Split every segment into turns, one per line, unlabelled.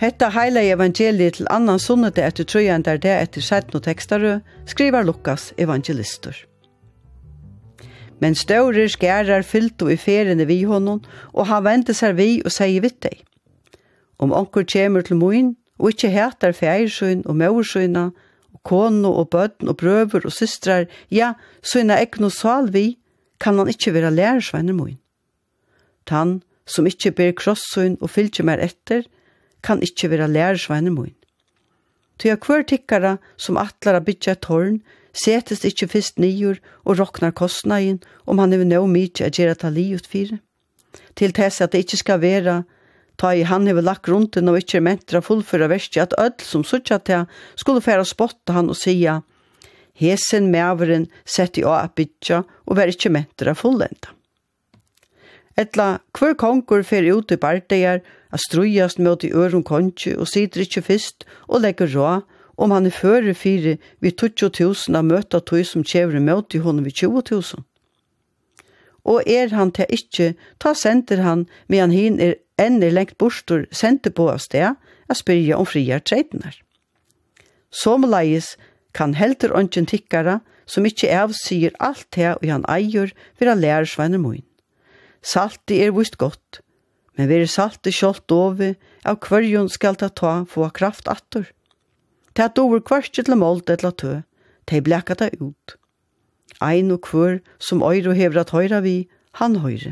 Hetta heila evangeliet til annan sunnete etter trøyandar det etter 17 tekstarø, skriver Lukas evangelistur. Men staurer skærar fyllto i ferene vi honom, og han vente seg vi og sier vitt deg. Om onkur kjemur til moin, og ikkje hetar feirsøyn og maursøyna, og kono og bødn og brøver og systrar, ja, søyna ekno sal vi, kan han ikkje være lærersveiner moin. Tann som ikkje ber krossøyn og fylgje mer etter, kan ikkje være lærersveiner moin. Tøya hver tikkara som atlar a bytja et tårn, setes ikkje fyrst nyur og roknar kostnaden om han hever nå mykje a gjerra ta liut fire. Til tess at det ikkje skal vera, ta i han hever lagt rundt og ikkje mentra fullføra versti at ødel som suttja til skulle færa spotta han og sia hesen mæveren sett i a bytja og vær ikkje mentra fullenda. Etla hver konkur fer ut i bardegar a strujast mot i øron konju og sider ikkje fyrst og legger rå om han føre fire vid 20.000 av møta tøy som kjevre mot i honom vid 20.000. Og han til ikkje, ta sender han, medan hin enn lengt bostor sender på av sted, a spyrja om friar treidnar. Somleis kan helter ongen tikkara, som ikkje avsier alt det og han eier, vera lærersveiner moin. Salti vist godt, men vere salti kjolt over, av kvarjon skal ta få kraft attor. Ta dover kvarst til målt etla tø, ta blekka ta ut. Ein og kvar som øyre hever at høyra vi, han høyre.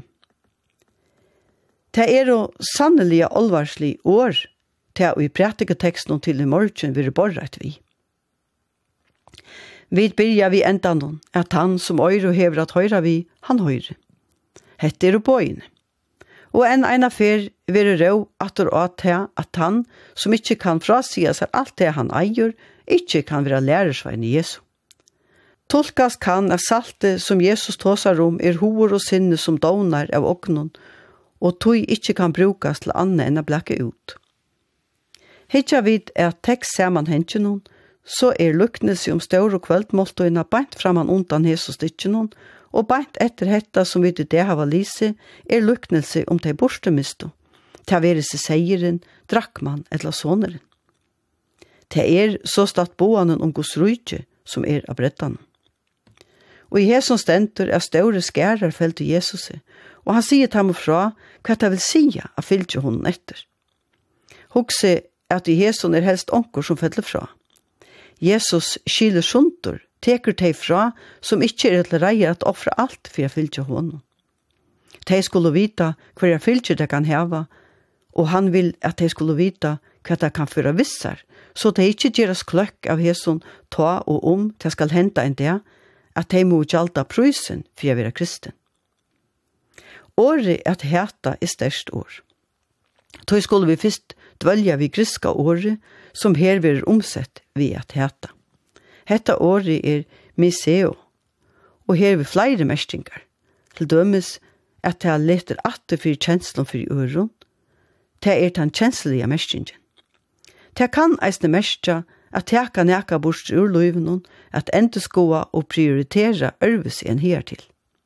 Ta jo sannelig alvarslig år, ta og i prætiketeksten til i morgen vil borret vi. Vi byrja vi endanon, at han som øyre hever at høyra vi, han høyre. Hette bøyne. Og en fer vil rå atter at han som ikke kan frasia seg alt det han eier, ikke kan være lærersvein i Jesu. Tolkas kan at salte som Jesus tåsar hovor og sinne som donar av oknon, og tog ikke kan brukas til annet enn å blekke ut. Hitja vid at tekst saman hentjenon, så luknelse om stør og kveldmåltøyna beint framan undan Jesus dittjenon, og beint etter hetta som vi det hava lise, luknelse om de borstemisto, ta være seg seieren, drakkman eller soneren. Det så statt boanen om Guds rujtje som av brettan. Og i hesson stendur større skærar felt til Jesus, og han sier til ham fra hva det vil sia av fylgje honom etter. Hugse at i hesson helst onker som feller fra. Jesus skyler suntur, teker teg fra som ikkje til reier at offre alt for å fylgje honom. De skulle vita hva fylgje det kan heva, og han vil at de skulle vita hva det kan føre vissar, så de ikkje gjeras kløkk av hesson ta og det skal henta en det, at de må gjalda prysen for å være kristen. Året at heta størst år. Da skulle vi først dvelja vi griska året, som her vil omsett vi at heta. Hetta året miseo, og her vil flere mestingar. Til dømes at det leter atter for kjenslom for øron, det den kjenslige mestingen. Det kan eisne mestja at teka neka bort ur løyvenon, at endeskoa og prioritera ørves en hertil.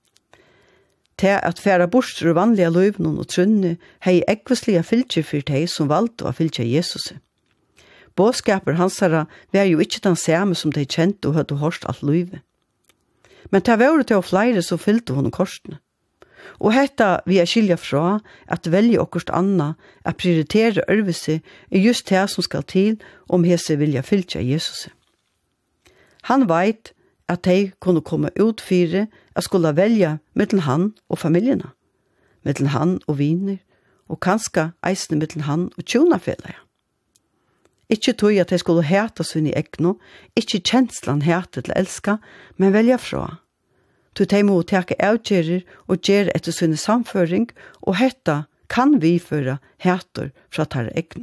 Det at færa bort ur vanlige løyvenon og trunne hei ekveslige fylgje for de som valgte å fylgje Jesus. Båskaper hansara var jo ikkje den samme som de kjente og hadde hørt alt løyve. Men det var det flere som fylte honom korsene. Og hetta vi skilja fra at velge okkurst anna at prioritere ørvese just det som skal til om hese vilja fylgja Jesus. Han veit at de kunne komme ut fire at skulle velja mellom han og familiena, mellom han og viner, og kanska eisne mellom han og tjonafellega. Ikkje tog at de skulle heta sin i ekno, ikkje kjenslan heta til elska, men velja fra. De må teke avgjerer og gjøre etter sin samføring, og hetta kan vi føre heter fra tar ekno.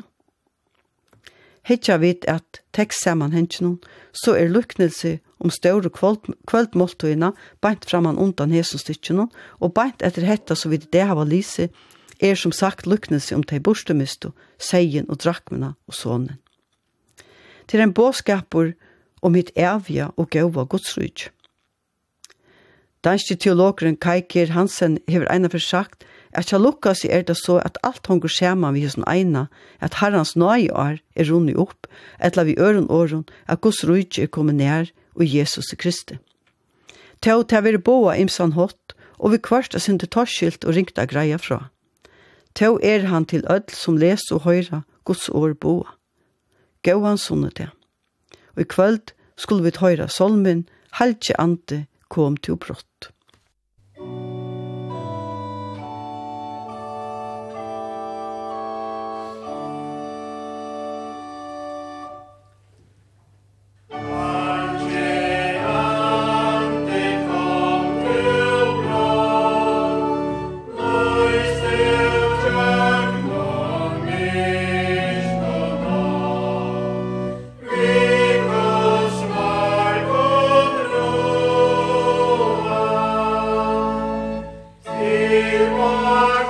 Hitja vet at tekst saman hentjenon, så luknelse om større kveldmåltøyna beint framan undan hesenstykkjenon, og beint etter hetta så vidt det hava lise, som sagt luknelse om de borstemisto, seien og drakmena og sonen. Til en båskapur om mitt evja og gåva godsrydj. Danske teologeren Kai Kier Hansen hever ena for sagt At jeg lukkast er det så at alt hongur skjerman vi hos eina, at herrans nøye er runnig opp, etla vi øren åren, at Guds rujt er kommet nær og Jesus Kristi. Tau til vi boa imsan hot, og vi kvart er sindi torskilt og ringta greia fra. Tau er han til ødel som les og høyra Guds år boa. Gå han sunne det. Og i kvöld skulle vi høyra solmen, halvtje ante kom til brott.
He was